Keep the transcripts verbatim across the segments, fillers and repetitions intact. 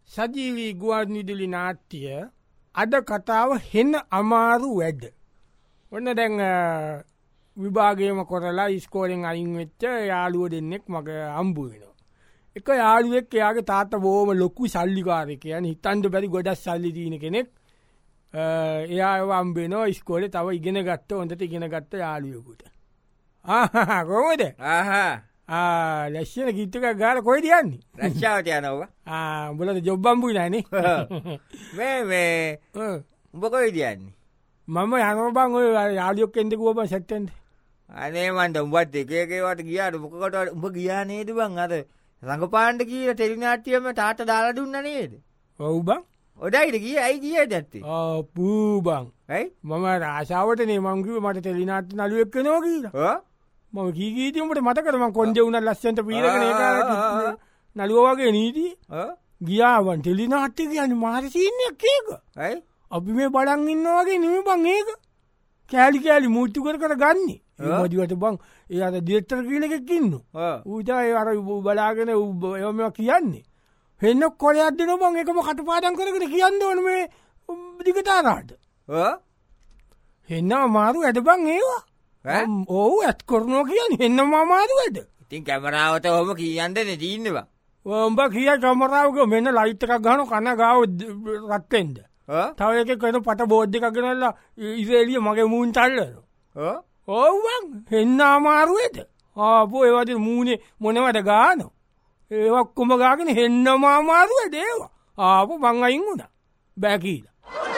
සජීවී ගුවන් විදුලි නාට්‍ය අද කතාව හෙන්න අමාරු වැඩ. ඔන්න දැන් විභාගයම කොරලා ඉස්කෝලෙන් අයින් වෙච්ච යාළුව දෙන්නෙක් මගේ හම්බු වෙනවා. එක යාළුවෙක් එයාගේ තාත්තා බොහොම ලොකු සල්ලිකාරයෙක්. කියන්නේ හිතන්න බැරි ගොඩක් සල්ලි තියෙන කෙනෙක්. එයාව හම්බ වෙනවා ඉස්කෝලේ තව ඉගෙන ගත්ත හොඳට ඉගෙන ගත්ත යාළුවෙකුට. ආහා කොහොමද? ආහා ආ ලැෂ්‍යන ගීත එකක් ගාලා කොහෙද යන්නේ? රෂ්‍යාවට යනවා. ආ උඹලට ජොබ් හම්බුයි නෑනේ. මේ මේ උඹ කොහෙද යන්නේ? මම යනවා බං ඔය යාළුවෙක් එන්න කිව්වා බං සෙට්ටෙන්ද. අනේ මන්ද උඹත් එක එක ඒවාට ගියාට මොකකට උඹ ගියා නේද බං අර රංගපාණ්ඩ කියලා ටෙලි නාට්‍යයේම තාත්තා දාලා දුන්නා නේද? ඔව් බං. ඔඩයිද ගියේ ඇයි ගියේ නැත්තේ? ආ පූ බං. ඇයි? මම ආශාවටනේ මං කිව්වේ මට ටෙලි නාට්‍ය නළුවෙක් වෙනවා කියලා. ඔව්. මම කී කී ඉතින් උඹට මතකද මං කොන්ජේ උනා ලස්සනට පීරගෙන ඒ කාලේ නළුවා වගේ නීති. ඔව්. ගියා වන් ටෙලි නාට්‍ය කියන්නේ මාර සීන් එකක් ඒක. ඇයි? අපි මේ බලන් ඉන්නවා වගේ නෙමෙයි බං ඒක. කෑලි කෑලි මුට්ටු කර කර ගන්නෙ. ඒ මොදිවට බං ඒ අර ඩිරෙක්ටර් කියන එකෙක් ඉන්නවා. ඌට ඒ අර බලාගෙන ඒවම කියන්නේ. හෙන්න කොලයක් දෙනවා බං ඒකම කටපාඩම් කරගෙන කියන්න ඕනේ මේ දිගටාරාට. ඔව්. හෙන්න අමාරු වැඩ බං ඒවා. ඔව් ඇත් කරනවා කියන්නේ හෙන්නම අමාරු වැඩ. ඉතින් කැමරාවට ඔහොම කියන්නනේ දින්නේ බං. උඹ කිය කැමරාවක මෙන්න ලයිට් එකක් ගහන කන ගාව රත් වෙන්න. තව එකෙක් වෙන පට බෝඩ් එකක් ගෙනල්ලා ඉරේලිය මගේ මූණ තල්ලනවා. ඔව්. ඔව් බං හෙන්න අමාරු වැඩ. ආපෝ ඒ වගේ මූණේ මොනවද ගානෝ. ඒ ඔක්කොම ගාගෙන හෙන්නම අමාරු වැඩ ඒවා. ආපෝ මං අයින් වුණා. බෑ කීලා.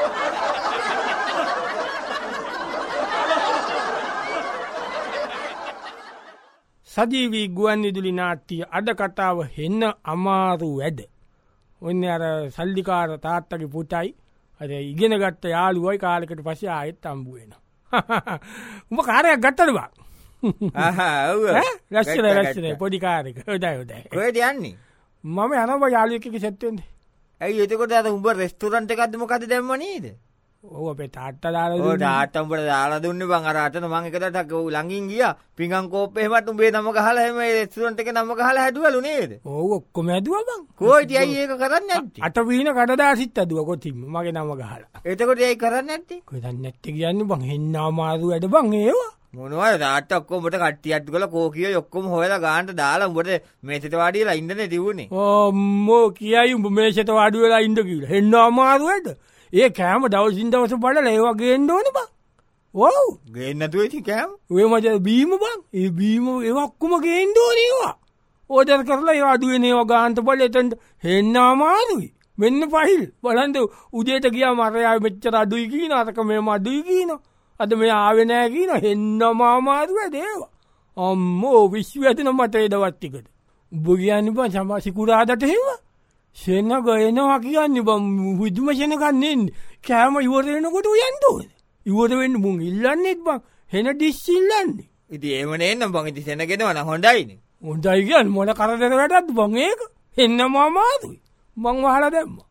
සජීවී ගුවන් විදුලි නාට්‍ය අද කතාව හෙන්න අමාරු වැඩ. ඔන්නේ අර සල්ලිකාර තාත්තගේ පුතයි අර ඉගෙන ගත්ත යාළුවයි කාලෙකට පස්සේ ආයෙත් හම්බු වෙනවා. උඹ කාර්යයක් ගත්තද බං? ආහා ඔව්. ඈ ලස්සන ලස්සන පොඩි කාර්යයක්. හොඳයි හොඳයි. කොහෙද යන්නේ? මම යනවා යාළුවෙක් එක්ක සෙට් වෙන්න. ඇයි එතකොට අර උඹ රෙස්ටුරන්ට් එකක්ද මොකද දැම්ම නේද? ඔව් අපේ තාත්තා දාලා දුන්නේ. ඔව් තාත්තා උඹට දාලා දුන්නේ බං අර අතන මං එකදටක් ළඟින් ගියා. පිඟන් කෝප්පේ එහෙමත් උඹේ නම ගහලා එහෙම ඒ රෙස්ටුරන්ට් එකේ නම ගහලා හැදුවලු නේද? ඔව් ඔක්කොම හැදුවා බං. කොයිද ඇයි ඒක කරන්නේ නැත්තේ? අට වීන කඩදාසිත් හැදුවා කොටින්ම මගේ නම ගහලා. එතකොට ඇයි කරන්නේ නැත්තේ? කොහෙද නැත්තේ කියන්නේ බං හෙන්න අමාරු වැඩ බං ඒවා. මොනවද තාත්තා ඔක්කොම උඹට කට්ටියක් ගල කෝකියෝ ඔක්කොම හොයලා ගානට දාලා උඹට මේසෙට වාඩි වෙලා ඉන්නනේ තිබුණේ. ඕම්මෝ කියයි උඹ මේසෙට වාඩි වෙලා ඉන්න කියලා. හෙන්න අමාරු වැඩ. ඒ කෑම දවසින් දවස බලලා ඒවා ගේන්න ඕනේ බං. ඔව්. ගේන්න නැතුව ඉතින් කෑම. ඔය මචං බීම බං. ඒ බීම ඒවා ඔක්කොම ගේන්න ඕනේ ඒවා. ඕඩර් කරලා ඒවා අඩු වෙන ඒවා ගානට බලලා එතන හෙන්න අමාරුයි. මෙන්න පහිල්. බලන්න උදේට ගියාම අර යා මෙච්චර අඩුයි කියන අරක මේම අඩුයි කියන. අද මේ ආවේ නැහැ කියන හෙන්නම අමාරු වැඩ ඒවා. අම්මෝ විශ්වයට මට ඒ දවස් ටිකට. උඹ කියන්නේ බං සමාසිකුරාදට එහෙම. සෙනග එනවා කියන්නේ බම් විදුම සෙනගක් නෙන්නේ. කෑම ඉවර වෙනකොට උයන්ද ඕනේ. ඉවර වෙන්න මුන් ඉල්ලන්නේත් බං හෙන ඩිස් ඉල්ලන්නේ. ඉතින් එහෙම නෙන්නම් බං ඉතින් සෙනගෙනවා නම් හොඳයිනේ. හොඳයි කියන්නේ මොන කරදර වැඩක්ද බං ඒක? හෙන්නම අමාරුයි. මං වහලා දැම්මා.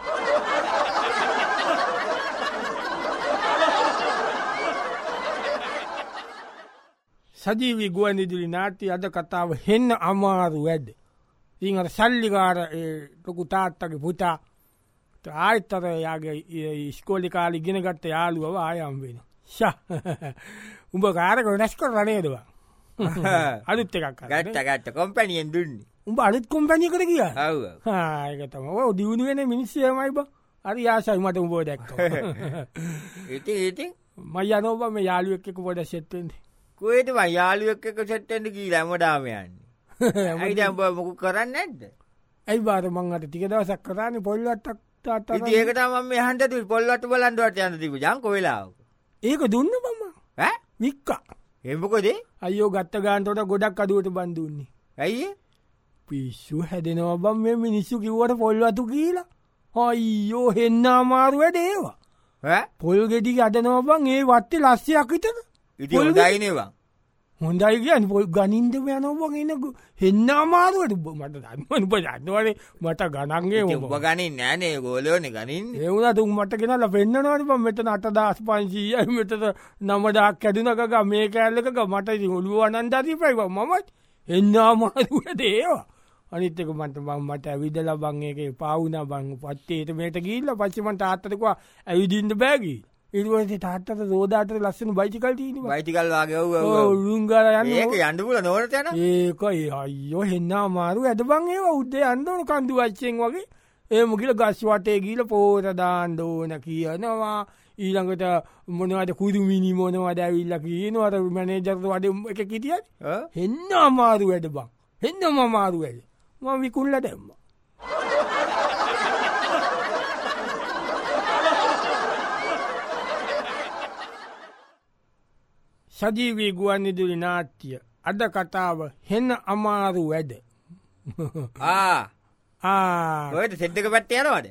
සජීවී ගුවන් විදුලි නාට්‍ය අද කතාව හෙන්න අමාරු වැඩ. ඉතින් අර සල්ලිකාර ඒ ලොකු තාත්තගේ පුතා ආයෙත් අර යාගේ ඉස්කෝලේ කාලේ ඉගෙන ගත්ත යාළුවව ආයෙ හම්බ වෙනවා. ෂා උඹ කාර්යක වෙනස් කරලා නේද බං? අලුත් එකක් කරා. ගත්ත ගත්ත කම්පැනියෙන් දුන්නේ. උඹ අලුත් කම්පැනි එකට ගියා? ඔව්. හා ඒක තමයි. ඔව් දිනුන වෙන මිනිස්සු එමයයි බං. හරි ආසයි මට උඹව දැක්කම. ඉතින් ඉතින් මම යනවා බං මේ යාළුවෙක් එක්ක පොඩ්ඩක් සෙට් වෙන්න. කොහෙද බං යාළුවෙක් එක්ක සෙට් වෙන්න ගිහලා හැමදාම යන්නේ? ඇයි දැන් ඔබ මොකක් කරන්නේ නැද්ද? ඇයි බාර මං අර ටික දවසක් කරානේ පොල් වට්ටක් තාත්තා. ඉතින් ඒක තමයි මම යහන්න දුන්නේ පොල් වට්ට බලන්න වට යන්න තිබු. යන්කෝ වෙලාවක. ඒක දුන්න බම්ම. ඈ? වික්කා. ඒ මොකද? අයියෝ ගත්ත ගානට උඩ ගොඩක් අදුවට බන් දුන්නේ. ඇයි ඒ? පිස්සු හැදෙනවා බම් මේ මිනිස්සු කිව්වට පොල් වතු කියලා. අයියෝ හෙන්න අමාරු වැඩ ඒවා. ඈ? පොල් ගෙඩි හදනවා බම් ඒ වත්තේ ලස්සයක් විතර. ඉතින් හොඳයිනේ බං. හොඳයි කියන්නේ පොල් ගනින්ද යනවා වගේ එන හෙන්න අමාරුවට මට දන්නවනේ ඔබ දන්නවනේ මට ගණන්ගේ ඔබ ගනින්නේ නෑනේ ගෝලෝනේ ගනින්නේ. ඒ වුණා තුන් මට ගෙනල්ලා පෙන්නනවනේ බං මෙතන අට දහස් පන්සීයයි මෙතන නව දහස් කැඩුනක ගා මේ කැලලක ගා මට ඉතින් ඔළුව අනන්ත දීපයි බං මම හෙන්න අමාරුවට ඒවා. අනිත්තක මට බං මට ඇවිදල බං එක පාවුනා බං පත්තේට මේට ගිල්ල පච්චිමට තාත්තකවා ඇවිදින්ට බෑගී ඉරුවසේ තාත්තට රෝදාට ලස්සන බයිචිකල් ටීන බයිටිකල් වගේ රුංගල යන්න ඒක යන්ඩපුල නොට යන ඒක අයෝ හෙන්න මාරු ඇද බං ඒවා උද්දේ අන්දවන කන්දු වච්චෙන් වගේ ඒ මුගිල ගස්වටේ ගීල පෝරදාන්ඩෝන කියනවා ඊළඟට මොනවද කුදුමිනි මොනවද ඇවිල්ල කියනවට මනේජර්ද වඩ එක කිටිය හෙන්න අමාරු වැඩ බං හෙන්නම අමාරු වැඩ ම විකුල්ල දැම්ම සජීවී ගුවන් ඉදිරි නාට්‍ය අද කතාව හෙන්න අමාරු වැඩ ඔයට සෙද්දක පට්ට යනවාද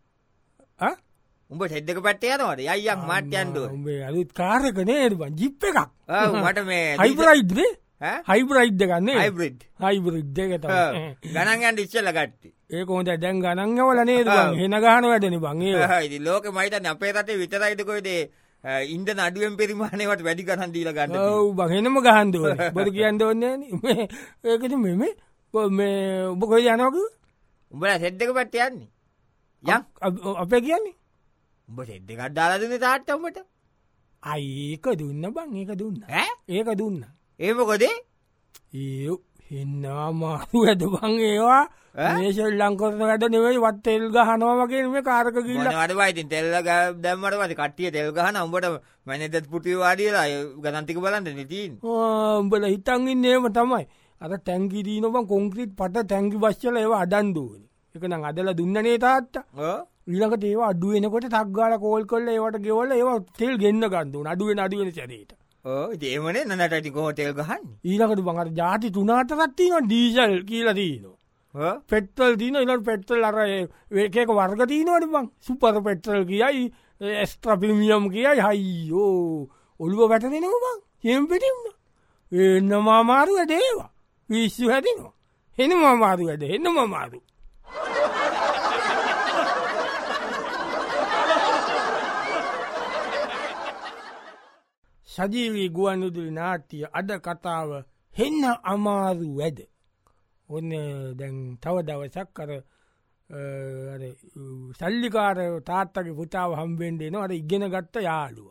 උඹ සෙද්දක පට්ට යනවාද යයියක් මාට්‍යන්ඩුව උඹේ අලුත් කාරක නේද බං ජිප් එකක් මට මේ හයිබ්‍රයිඩ්නේ හයිබ්‍රයිඩ් ගන්න හයිබ්‍රිඩ් හයිබ්‍රිඩ් එක ගණන්ගන්ට ඉස්සල්ල ගට්ටි ඒක හොඳ දැන් ගණන්ගවල නේද හෙන ගහන වැඩන බංගේ ලෝක මයිතන අපේ රටේ විතරයිදකොයිදේ ඉන්ද අඩුවෙන් පෙරිමාණයවට වැඩි ගහන් දීල ගන්න බහෙනම ගහන්දුව බොද කියන්න ඕන්නේ ඒකති මෙම මේ ඔබ කොයි යනක උඹල සෙද්දක පට්ට යන්නේ ය අපේ කියන්නේ උඹ සෙද්දකත් දාලාදන තාට්ටමට අඒක දුන්න බං ඒක දුන්න ඒක දුන්න ඒමකොදේ ඒ හෙන්නා මාරු ඇද බං ඒවා මේශල් ලංකොරන වැඩ නෙවෙයි වත් තෙල් ගහනවා වගේ මේ කාරක ගිල්ල අඩවයිතින් තෙල්ල දැම්මට වති කට්ටිය තෙල් ගහන උඹට මැනෙදත් පුටිවාඩියලා ගනන්තික බලන්න නතින් උඹල හිතන්ගින් නේම තමයි අර තැංකිරීනොබ කොංක්‍රීට් පට තැංකි වශ්චල ඒව අඩන්දුවන එක නම් අදල දුන්නනේ තාත්ත ඊළඟට ඒව අඩුවෙනකොට තක්ගාල කෝල් කොල්ල ඒවට ගෙවල ඒව තෙල් ගෙන්න්න ගන්දුව අඩුවෙන අඩුවෙන සැරේට ඒමනේ නටටි කෝටෙල් ගහන්න ඊළකට බඟට ජාති තුනාටරත්තින ඩීසල් කියලදීනවා පෙට්ටල් තින ඉලට පෙට්ටල් අර ඒකක වර්ගතිීනවට බං සුපර පෙට්ටල් කියයි ඇස්ට්‍රපිමියම් කියයි හයියෝ ඔළුව වැටනෙනවා බං හෙම් පිටිම්ම එන්න මාමාරු වැඩේවා විශ්ු හැතිනවා හෙන මාමාරු වැඩ එන්න මමාරු සජීවී ගුවන්විදුලි නාට්‍ය අද කතාව හෙන්න අමාරු වැඩ ඔන්න දැන් තව දවසක් කර සල්ලිකාර තාත්තගේ පුතාව හම්බෙන්ඩේ නවා අර ඉගෙන ගත්ත යාළුව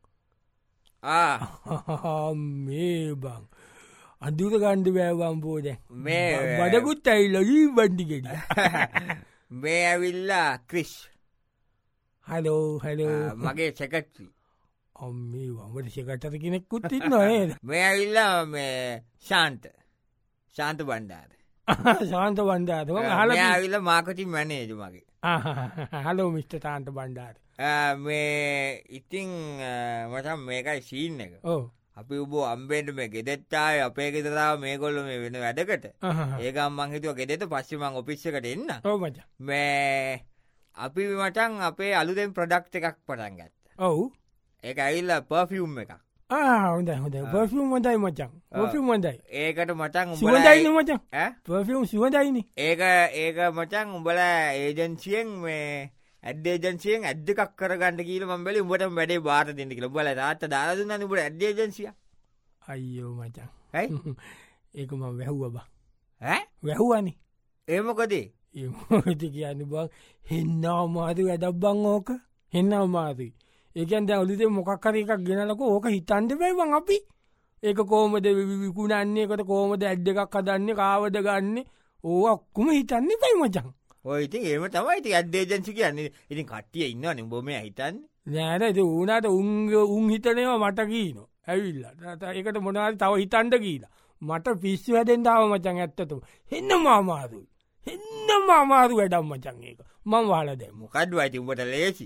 මේ බං අදුර ගණ්ඩ බෑවම් බෝද මේ බඩකුත් ඇයිල්ල ී බන්ඩිගෙට මේ ඇවිල්ලා ක්‍රිෂ් හලෝ හැලෝ මගේ සැකට්‍රී ඔම්මේ වමට සෙකටර කෙනෙක්කුත් ඉන්නඒ මේ ඇවිල්ලා මේ ශාන්ත ශාන්ත බණ්ඩාද ශාන්ත බණ්ඩාද හල මාකටින් මැනේජ මගේ හලෝ මිස්ට තාන්ත බණ්ඩාට මේ ඉතිං මටම් මේකයි සීන් එක අපි උබෝ අම්බේට මේ ගෙදෙත්තාය අපේ ගෙදරාව මේ කොල්ල මේ වෙන වැඩකට ඒකම් මංහිතුව ගෙදෙත පස්සෙමං ඔපිස්සකට එන්න මේ අපි මටන් අපේ අලුදෙන් ප්‍රඩක්් එකක් පටන් ගත්ත ඔවු ඒ ඇයිල්ල පර්ෆියුම් එක හොඳ හොඳ පර්ෆියුම් හොඳයි මචන් පර්ෆියම් හොඳයි ඒකට මචන් උදයින මචන් පර්ෆියුම් සිවදයින ඒක ඒක මචන් උඹල ඒජන්සියෙන් මේ ඇඩේජන්සියෙන් ඇද්දකක් කරගන්න කියල මබල උඹට වැඩේ බාර දෙන්න කියල බල රාත දාරදුන්න උඹට ඇඩේජන්සිය අයියෝ මචන් ඇයි ඒක ම වැැහ්ව බා වැැහුවනි ඒමකොදේ ඒමති කියන්න බං හෙන්න අමාරු වැඩක් බං ඕක හෙන්න අමාරුයි ඒකන් දැ ඔලිතේ මොකක්කර එකක් ගෙනලක ඕක හිතන්ට පැයිවන් අපි ඒක කෝමද විකුණන්නේකට කෝමද ඇඩ්ඩ එකක් හදන්නේ කාවද ගන්න ඕ අක්කුම හිතන්නේ පැයි මචන් ඔයිති ඒම තමයිති අඩ්ඩේජන්සි කියන්නේ ඉතින් කට්ටිය ඉන්න නිබොම හිතන්න නෑනද ඕනට උන්ග උන් හිතනවා මට කීන ඇවිල්ල ඒකට මොනාද තව හිතන්ඩ කියලා මට පිස්සු හැදෙන්දාව මචන් ඇත්තතු එන්න මාමාරුයි එන්න මාමාරු වැඩම් මචන් ඒක මං වාල දැම කඩ්ුව අයිති උඹට ලේසි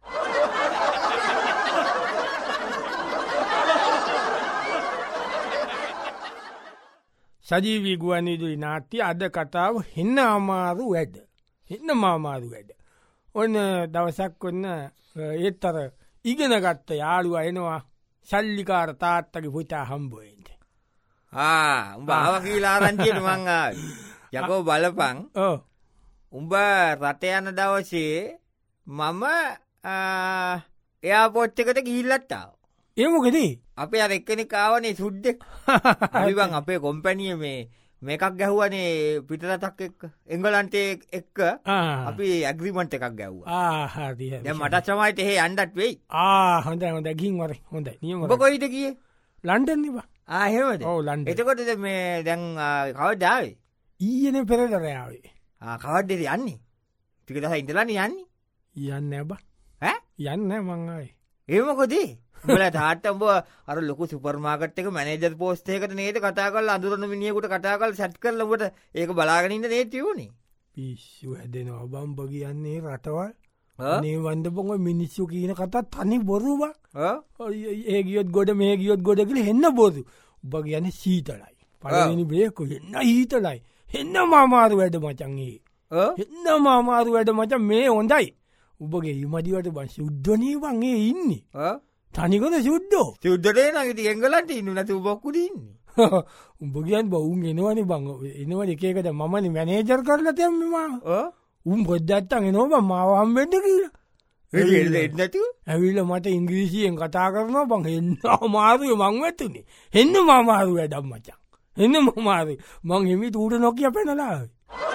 සජීවී ගුවන්විදුලි නාට්‍ය අද කතාව හෙන්න අමාරු වැඩ එන්න මාමාරු වැඩ ඔන්න දවසක් ඔන්න ඒත්තර ඉගෙන ගත්ත යාළුව එනවා සල්ලිකාර තාත්තගේ පුතා හම්බුවෙන්ට උඹ ආව කියලාරංචියට මංආ යකෝ බලපං උඹ රට යන දවසේ මම එයා පොච්චකට ගිහිල්ලත්තාව ඒමොකෙදී අපේ අර එක්කෙනෙ කාවනේ සුද්දෙක් අවිවන් අපේ කොම්පැනිය මේ මේකක් ගැහුවනේ පිටරටක් එක්ක එංගලන්තේ එක්ක අපි ඇග්‍රීමන්ට් එකක් ගැව්වා. දැන් මටත් සමහරට එහෙ යන්නත් වෙයි. ආ හොඳයි හොඳයි ගිහින් වරේ හොඳයි. නියම ඔබ කොයිද ගියේ? ලන්ඩන් නේ බා. ආ එහෙමද? ඔව් ලන්ඩන්. එතකොට මේ දැන් කවද්ද ආවේ? ඊයේනේ පෙරේද ආවේ. ආ කවද්ද යන්නේ? ටික දවස් ඉඳලානේ යන්නේ. යන්නේ නෑ බා. ඈ? යන්නේ නෑ මං ආවේ. ඒ මොකද? උඹලා තාත්තා උඹ අර ලොකු සුපර් මාකට් එක මැනේජර් පෝස්ට් එකකට නේද කතා කරලා අඳුරන මිනිහෙකුට කතා කරලා සෙට් කරලා උඹට ඒක බලාගෙන ඉන්න නේද තියුනේ? පිස්සු හැදෙනවා බම්බ කියන්නේ රටවල්. අනේ වන්දපොන් ඔය මිනිස්සු කියන කතා තනි බොරු බා. ඔව්. ඒ ගියොත් ගොඩ මේ ගියොත් ගොඩ කියලා හෙන්න බොරු. උඹ කියන්නේ සීතලයි. පළවෙනි බ්‍රේක් හෙන්න හීතලයි. හෙන්න මාමාරු වැඩ මචං ඒ. ඔව්. හෙන්න මාමාරු වැඩ මචං මේ හොඳයි. උඹගේ ඉමදිවට බං සුද්ධනේ බං ඒ ඉන්නේ. ඔව්. තනිකද සුද්දෝ සුද්දටේ නම් ඉතින් එංගලන්තේ ඉන්නු නැතු උඹ ඔක්කොද ඉන්නේ. උඹ කියන්නේ බවුන් එනවනේ බං එනවනේ එක එකට මමනේ මැනේජර් කරලා තියන්නේ මම. ඔව්. උඹ පොඩ්ඩක් එනවා බං මාව හම්බෙන්න කියලා. එළියට එන්න නැතු. ඇවිල්ලා මට ඉංග්‍රීසියෙන් කතා කරනවා බං එන්න අමාරුයි මං වැතුනේ. එන්න මාමාරු වැඩක් මචං. එන්න මාමාරු මං එමි ඌට නොකිය පැනලා ආවේ.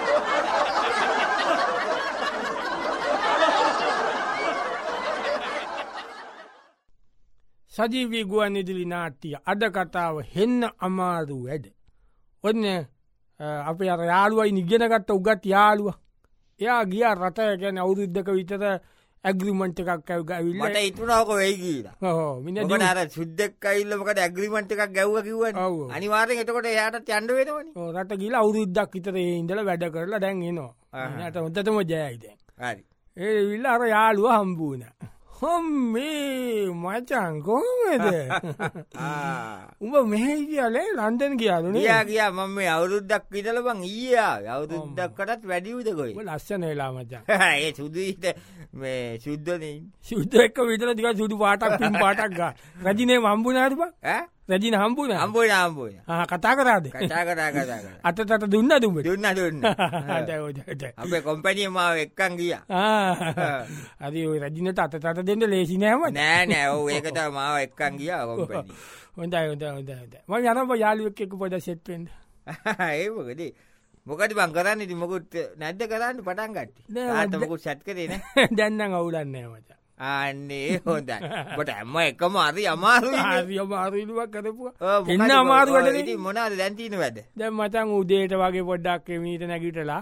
සජීවී ගුවන් ඉදිරි නාට්‍ය අද කතාව හෙන්න අමාරු වැඩ. ඔන්න අපේ අර යාළුවයි ඉගෙන ගත්ත උගත් යාළුවා. එයා ගියා රට කියන්නේ අවුරුද්දක විතර ඇග්‍රීමන්ට් එකක් ඇවිල්ලා මට හිතුණා ඔක වෙයි කියලා. ඔව් මිනිහ මොකද අර සුද්දෙක් ඇවිල්ලා මොකද ඇග්‍රීමන්ට් එකක් ගැව්වා කිව්වනේ. අනිවාර්යෙන් එතකොට එයාටත් යන්න වෙනවනේ. ඔව් රට ගිහලා අවුරුද්දක් විතර ඒ ඉඳලා වැඩ කරලා දැන් එනවා. එයාට හොඳටම ජයයි දැන්. හරි. ඒ විල්ලා අර යාළුවා හම්බ වුණා. හම්මේ මචං කොහොමද? උඹ මෙහෙ ගියාලේ ලන්ඩන් ගියාලුනේ. ගියා ගියා මම මේ අවුරුද්දක් විතර බං ඊයේ ආවේ. අවුරුද්දකටත් වැඩි උද කොයි. උඹ ලස්සන වෙලා මචං. ඒ සුදුයිද මේ සුද්දනේ. සුද්ද එක්ක විතර ටිකක් සුදු පාටක් පින් පාටක් ගා. රජිනේ හම්බුණාද බං? ඈ? රජින හම්බුණා. හම්බුණා හම්බුණා. ආ කතා කරාද? කතා කරා කතා කරා. අතට දුන්නාද උඹ? දුන්නා දුන්නා. අපේ කම්පැනි මාව එක්කන් ගියා. ආ. හරි ඔය රජිනට අතට දෙන්න ලේසි නෑ මචං. නෑ නෑ ඔව් ඒක තමයි මාව එක්කන් ගියා කම්පැනි. හොඳයි හොඳයි හොඳයි හොඳයි. මම යනවා යාළුවෙක් එක්ක පොඩ සෙට් වෙන්න. ඒ මොකද? මොකද බං කරන්නේ ඉතින් මොකුත් නැද්ද කරන්නේ පටන් ගත්තේ. තාත්තා මොකුත් සෙට් කරේ නෑ. දැන් නම් අවුලක් නෑ මචං. අනේ හොඳයි. ඔබට හැම එකම හරි අමාරුයි. හරි අමාරුයි නුවක් කරපුවා. එන්න අමාරු වැඩනේ. ඉතින් මොනවාද දැන් තියෙන වැඩ? දැන් මචං උදේට වගේ පොඩ්ඩක් එමීට නැගිටලා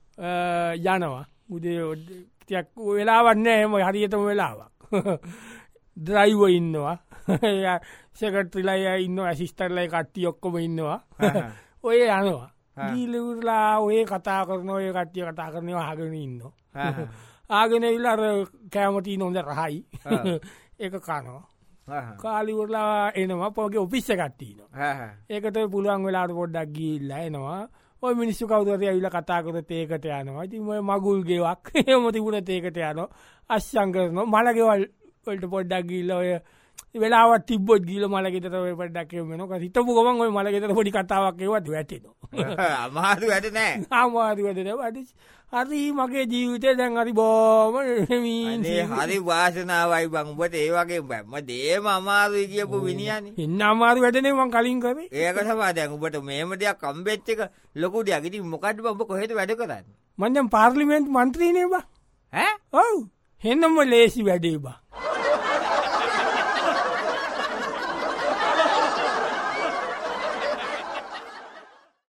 යනවා. උදේ ටිකක් වෙලාවක් නෑ එහෙම හරියටම වෙලාවක්. ඩ්‍රයිවර් ඉන්නවා. සෙක්‍රටරිලා ඉන්නවා ඇසිස්ටන්ට්ලා කට්ටිය ඔක්කොම ඉන්නවා. ඔය යනවා. ගිලුලා ඔය කතා කරන ඔය කට්ටිය කතා කරනවා අහගෙන ඉන්නවා. ආගෙන ඉල්ල අර කෑමටී නොඳ රහයි ඒක කනවා කාලිවරලා එනවා පොගේ ඔෆිස්ස කට්ටීනවා ඒකට පුළුවන් වෙලාට පොඩ්ඩක් ගිල්ලා එනවා ඔය මිනිස්සු කවුදරය ඇවිල්ල කතා කර තේකට යනවා ඉතින් ඔය මගුල් ගෙවක් එම තිබුණ තේකට යනවා අශ්‍යං කරනවා මළගෙවල් වලට පොඩ්ඩක් ගිල්ල ඔය වෙලාවත් තිබ්බොත් ගිල මළගෙතර ඔය පොඩ්ඩක් එවෙනවා හිතපු ගමන් ඔය මළගෙතර පොඩි කතාවක් ඒවත් වැටෙනවා අමාරු වැඩ නෑ අමාරු වැඩ නෑ හරි මගේ ජීවිතේ දැන් හරි බොම හරි වාසනාවයි බං උඹට ඒ වගේ බම්ම දේම අමාරුයි කියපු විනියනේ. ඉන්න අමාරු වැඩනේ මං කලින් කරේ. ඒක තමයි දැන් උඹට මේම දෙයක් හම්බෙච්ච එක ලොකු දෙයක්. ඉතින් මොකද්ද බං උඹ කොහෙද වැඩ කරන්නේ? මං දැන් පාර්ලිමේන්තු මන්ත්‍රීනේ බං. ඈ? ඔව්. හෙන්නම ලේසි වැඩේ බං.